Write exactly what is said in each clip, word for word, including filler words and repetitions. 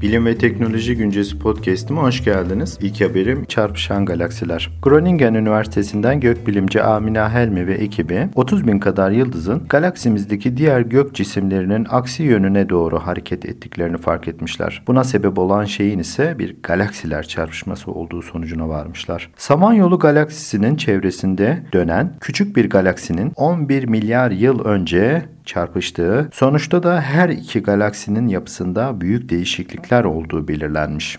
Bilim ve Teknoloji Güncesi Podcast'ime hoş geldiniz. İlk haberim çarpışan galaksiler. Groningen Üniversitesi'nden gökbilimci Amina Helmi ve ekibi otuz bin kadar yıldızın galaksimizdeki diğer gök cisimlerinin aksi yönüne doğru hareket ettiklerini fark etmişler. Buna sebep olan şeyin ise bir galaksiler çarpışması olduğu sonucuna varmışlar. Samanyolu galaksisinin çevresinde dönen küçük bir galaksinin on bir milyar yıl önce çarpıştığı, sonuçta da her iki galaksinin yapısında büyük değişiklikler olduğu belirlenmiş.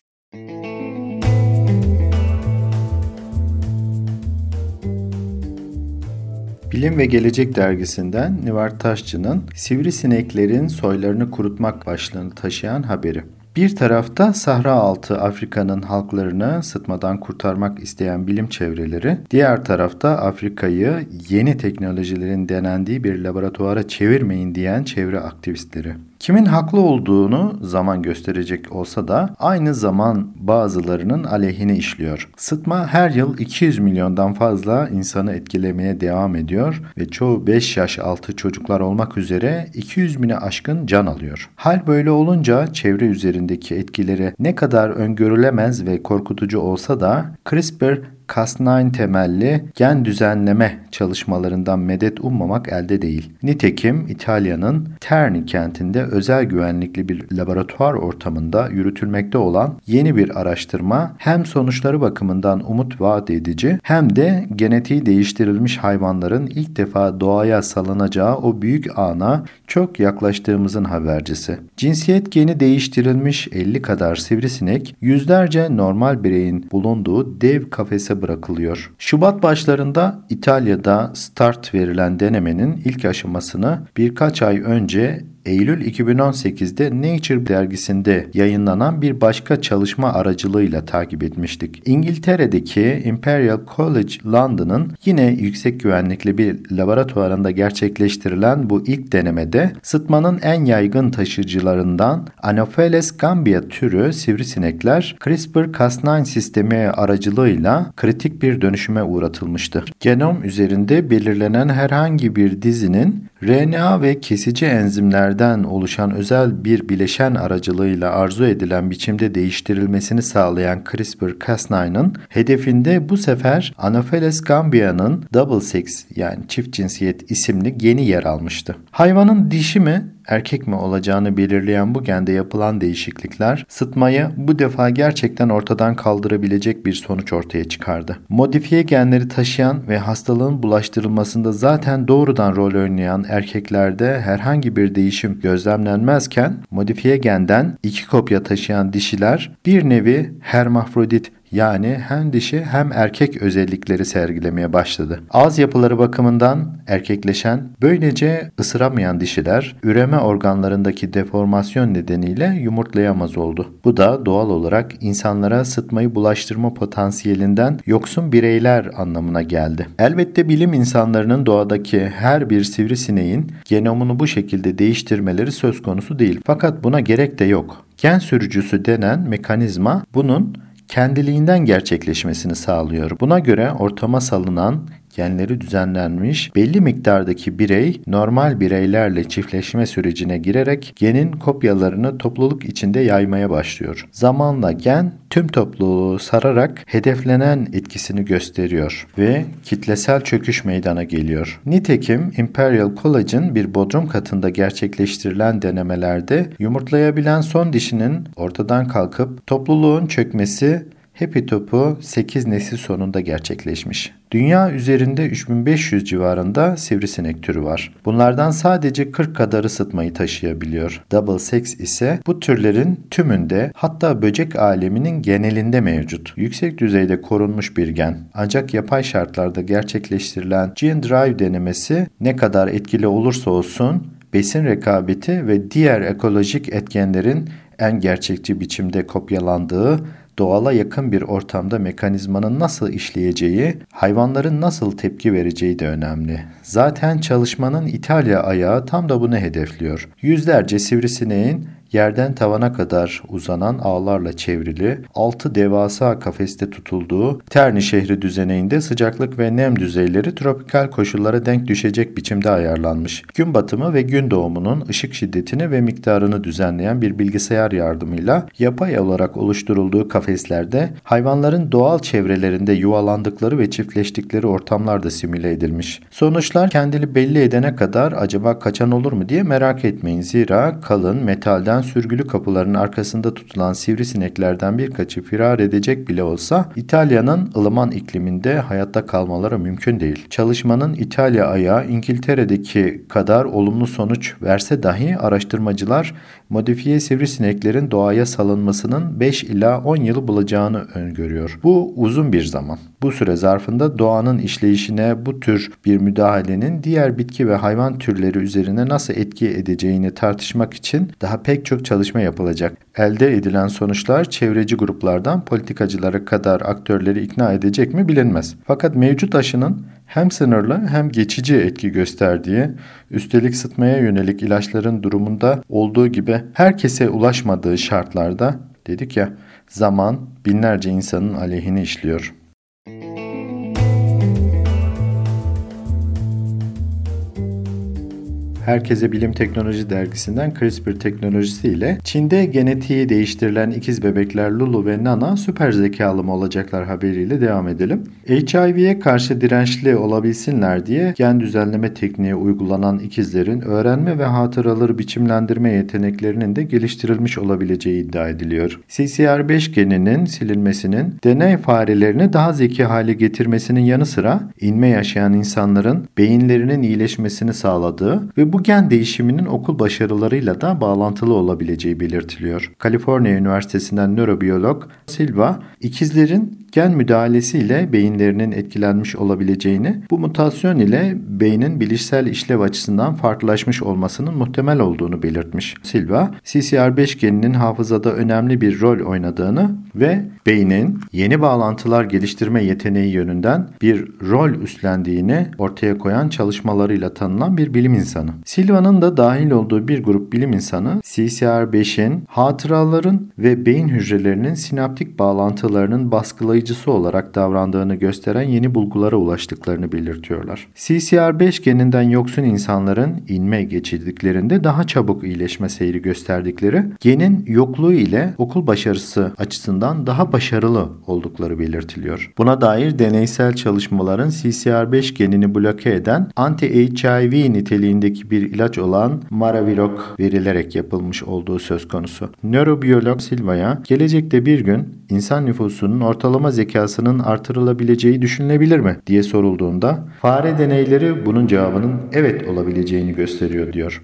Bilim ve Gelecek dergisinden Nivart Taşçı'nın Sivrisineklerin soylarını kurutmak başlığını taşıyan haberi. Bir tarafta Sahra altı Afrika'nın halklarını sıtmadan kurtarmak isteyen bilim çevreleri, diğer tarafta Afrika'yı yeni teknolojilerin denendiği bir laboratuvara çevirmeyin diyen çevre aktivistleri. Kimin haklı olduğunu zaman gösterecek olsa da aynı zaman bazılarının aleyhine işliyor. Sıtma her yıl iki yüz milyondan fazla insanı etkilemeye devam ediyor ve çoğu beş yaş altı çocuklar olmak üzere iki yüz bini aşkın can alıyor. Hal böyle olunca çevre üzerindeki etkileri ne kadar öngörülemez ve korkutucu olsa da CRISPR Cas nine temelli gen düzenleme çalışmalarından medet ummamak elde değil. Nitekim İtalya'nın Terni kentinde özel güvenlikli bir laboratuvar ortamında yürütülmekte olan yeni bir araştırma hem sonuçları bakımından umut vaat edici hem de genetiği değiştirilmiş hayvanların ilk defa doğaya salınacağı o büyük ana çok yaklaştığımızın habercisi. Cinsiyet geni değiştirilmiş elli kadar sivrisinek yüzlerce normal bireyin bulunduğu dev kafese bırakılıyor. Şubat başlarında İtalya'da start verilen denemenin ilk aşamasını birkaç ay önce Eylül iki bin on sekizde Nature dergisinde yayınlanan bir başka çalışma aracılığıyla takip etmiştik. İngiltere'deki Imperial College London'ın yine yüksek güvenlikli bir laboratuvarında gerçekleştirilen bu ilk denemede sıtmanın en yaygın taşıyıcılarından Anopheles gambia türü sivrisinekler CRISPR Cas nine sistemi aracılığıyla kritik bir dönüşüme uğratılmıştı. Genom üzerinde belirlenen herhangi bir dizinin R N A ve kesici enzimlerden oluşan özel bir bileşen aracılığıyla arzu edilen biçimde değiştirilmesini sağlayan CRISPR Cas nine'ın hedefinde bu sefer Anopheles gambia'nın double sex yani çift cinsiyet isimli geni yer almıştı. Hayvanın dişi mi erkek mi olacağını belirleyen bu gende yapılan değişiklikler sıtmayı bu defa gerçekten ortadan kaldırabilecek bir sonuç ortaya çıkardı. Modifiye genleri taşıyan ve hastalığın bulaştırılmasında zaten doğrudan rol oynayan erkeklerde herhangi bir değişim gözlemlenmezken modifiye genden iki kopya taşıyan dişiler bir nevi hermafrodit yani hem dişi hem erkek özellikleri sergilemeye başladı. Ağız yapıları bakımından erkekleşen, böylece ısıramayan dişiler üreme organlarındaki deformasyon nedeniyle yumurtlayamaz oldu. Bu da doğal olarak insanlara sıtmayı bulaştırma potansiyelinden yoksun bireyler anlamına geldi. Elbette bilim insanlarının doğadaki her bir sivrisineğin genomunu bu şekilde değiştirmeleri söz konusu değil. Fakat buna gerek de yok. Gen sürücüsü denen mekanizma bunun kendiliğinden gerçekleşmesini sağlıyor. Buna göre ortama salınan genleri düzenlenmiş belli miktardaki birey normal bireylerle çiftleşme sürecine girerek genin kopyalarını topluluk içinde yaymaya başlıyor. Zamanla gen tüm topluluğu sararak hedeflenen etkisini gösteriyor ve kitlesel çöküş meydana geliyor. Nitekim Imperial College'ın bir bodrum katında gerçekleştirilen denemelerde yumurtlayabilen son dişinin ortadan kalkıp topluluğun çökmesi Happy topu sekiz nesil sonunda gerçekleşmiş. Dünya üzerinde üç bin beş yüz civarında sivrisinek türü var. Bunlardan sadece kırk kadarı sıtmayı taşıyabiliyor. Double sex ise bu türlerin tümünde, hatta böcek aleminin genelinde mevcut. Yüksek düzeyde korunmuş bir gen. Ancak yapay şartlarda gerçekleştirilen gene drive denemesi ne kadar etkili olursa olsun besin rekabeti ve diğer ekolojik etkenlerin en gerçekçi biçimde kopyalandığı, doğala yakın bir ortamda mekanizmanın nasıl işleyeceği, hayvanların nasıl tepki vereceği de önemli. Zaten çalışmanın İtalya ayağı tam da bunu hedefliyor. Yüzlerce sivrisineğin yerden tavana kadar uzanan ağlarla çevrili, altı devasa kafeste tutulduğu Terni şehri düzeneğinde sıcaklık ve nem düzeyleri tropikal koşullara denk düşecek biçimde ayarlanmış. Gün batımı ve gün doğumunun ışık şiddetini ve miktarını düzenleyen bir bilgisayar yardımıyla yapay olarak oluşturulduğu kafeslerde hayvanların doğal çevrelerinde yuvalandıkları ve çiftleştikleri ortamlarda simüle edilmiş. Sonuçlar kendini belli edene kadar acaba kaçan olur mu diye merak etmeyin. Zira kalın metalden sürgülü kapıların arkasında tutulan sivrisineklerden birkaçı firar edecek bile olsa İtalya'nın ılıman ikliminde hayatta kalmaları mümkün değil. Çalışmanın İtalya ayağı İngiltere'deki kadar olumlu sonuç verse dahi araştırmacılar modifiye sivrisineklerin doğaya salınmasının beş ila on yıl bulacağını öngörüyor. Bu uzun bir zaman. Bu süre zarfında doğanın işleyişine bu tür bir müdahalenin diğer bitki ve hayvan türleri üzerine nasıl etki edeceğini tartışmak için daha pek çok çalışma yapılacak. Elde edilen sonuçlar çevreci gruplardan politikacılara kadar aktörleri ikna edecek mi bilinmez. Fakat mevcut aşının hem sınırlı hem geçici etki gösterdiği, üstelik sıtmaya yönelik ilaçların durumunda olduğu gibi herkese ulaşmadığı şartlarda, dedik ya, zaman binlerce insanın aleyhine işliyor. Herkese Bilim Teknoloji dergisinden CRISPR teknolojisiyle Çin'de genetiği değiştirilen ikiz bebekler Lulu ve Nana süper zekalı mı olacaklar haberiyle devam edelim. H I V'ye karşı dirençli olabilsinler diye gen düzenleme tekniği uygulanan ikizlerin öğrenme ve hatıraları biçimlendirme yeteneklerinin de geliştirilmiş olabileceği iddia ediliyor. C C R beş geninin silinmesinin deney farelerini daha zeki hale getirmesinin yanı sıra inme yaşayan insanların beyinlerinin iyileşmesini sağladığı ve bu Bu gen değişiminin okul başarılarıyla da bağlantılı olabileceği belirtiliyor. Kaliforniya Üniversitesi'nden nörobiyolog Silva, ikizlerin gen müdahalesiyle beyinlerinin etkilenmiş olabileceğini, bu mutasyon ile beynin bilişsel işlev açısından farklılaşmış olmasının muhtemel olduğunu belirtmiş. Silva, C C R beş geninin hafızada önemli bir rol oynadığını ve beynin yeni bağlantılar geliştirme yeteneği yönünden bir rol üstlendiğini ortaya koyan çalışmalarıyla tanınan bir bilim insanı. Silva'nın da dahil olduğu bir grup bilim insanı C C R beşin hatıraların ve beyin hücrelerinin sinaptik bağlantılarının baskılayıcısı olarak davrandığını gösteren yeni bulgulara ulaştıklarını belirtiyorlar. C C R beş geninden yoksun insanların inme geçirdiklerinde daha çabuk iyileşme seyri gösterdikleri, genin yokluğu ile okul başarısı açısından daha başarılı oldukları belirtiliyor. Buna dair deneysel çalışmaların C C R beş genini bloke eden anti-H I V niteliğindeki bir ilaç olan Maraviroc verilerek yapılmış olduğu söz konusu. Nörobiyolog Silva'ya gelecekte bir gün insan nüfusunun ortalama zekasının artırılabileceği düşünülebilir mi diye sorulduğunda fare deneyleri bunun cevabının evet olabileceğini gösteriyor diyor.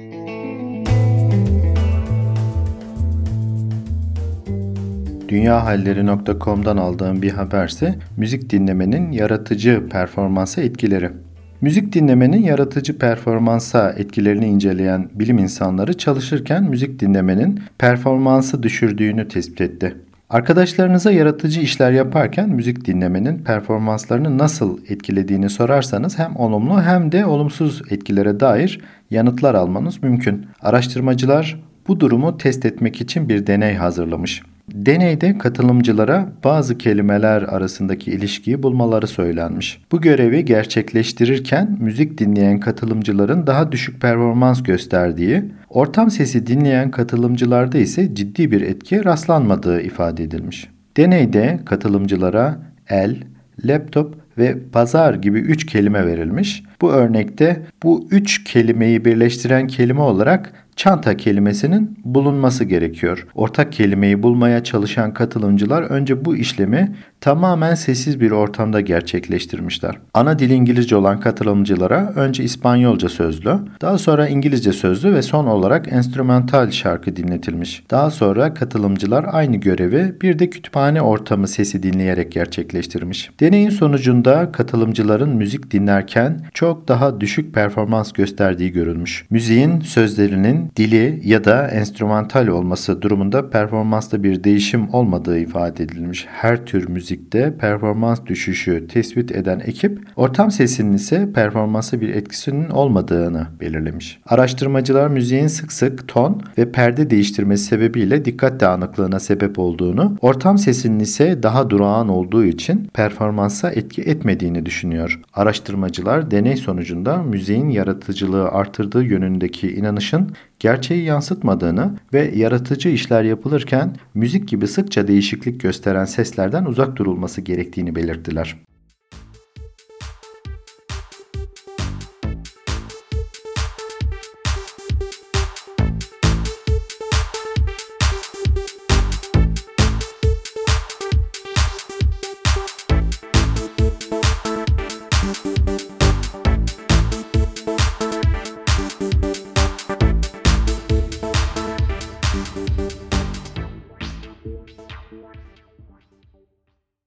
dünyahalleri nokta com'dan aldığım bir haberse müzik dinlemenin yaratıcı performansa etkileri. Müzik dinlemenin yaratıcı performansa etkilerini inceleyen bilim insanları çalışırken müzik dinlemenin performansı düşürdüğünü tespit etti. Arkadaşlarınıza yaratıcı işler yaparken müzik dinlemenin performanslarını nasıl etkilediğini sorarsanız hem olumlu hem de olumsuz etkilere dair yanıtlar almanız mümkün. Araştırmacılar bu durumu test etmek için bir deney hazırlamış. Deneyde katılımcılara bazı kelimeler arasındaki ilişkiyi bulmaları söylenmiş. Bu görevi gerçekleştirirken müzik dinleyen katılımcıların daha düşük performans gösterdiği, ortam sesi dinleyen katılımcılarda ise ciddi bir etkiye rastlanmadığı ifade edilmiş. Deneyde katılımcılara el, laptop ve pazar gibi üç kelime verilmiş. Bu örnekte bu üç kelimeyi birleştiren kelime olarak çanta kelimesinin bulunması gerekiyor. Ortak kelimeyi bulmaya çalışan katılımcılar önce bu işlemi tamamen sessiz bir ortamda gerçekleştirmişler. Ana dil İngilizce olan katılımcılara önce İspanyolca sözlü, daha sonra İngilizce sözlü ve son olarak enstrümantal şarkı dinletilmiş. Daha sonra katılımcılar aynı görevi bir de kütüphane ortamı sesi dinleyerek gerçekleştirmiş. Deneyin sonucunda katılımcıların müzik dinlerken çok çok daha düşük performans gösterdiği görülmüş. Müziğin sözlerinin dili ya da enstrümantal olması durumunda performansta bir değişim olmadığı ifade edilmiş. Her tür müzikte performans düşüşü tespit eden ekip, ortam sesinin ise performansa bir etkisinin olmadığını belirlemiş. Araştırmacılar müziğin sık sık ton ve perde değiştirmesi sebebiyle dikkat dağınıklığına sebep olduğunu, ortam sesinin ise daha durağan olduğu için performansa etki etmediğini düşünüyor. Araştırmacılar deney sonucunda müziğin yaratıcılığı artırdığı yönündeki inanışın gerçeği yansıtmadığını ve yaratıcı işler yapılırken müzik gibi sıkça değişiklik gösteren seslerden uzak durulması gerektiğini belirttiler.